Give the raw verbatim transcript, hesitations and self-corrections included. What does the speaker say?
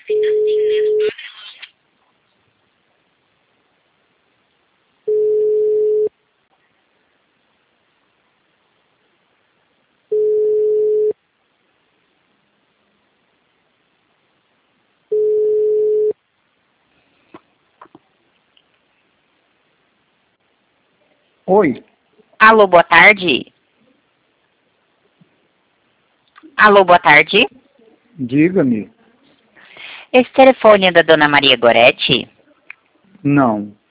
Oi. Alô, boa tarde. Alô, boa tarde. Diga-me. Esse telefone é da Dona Maria Goretti? Não.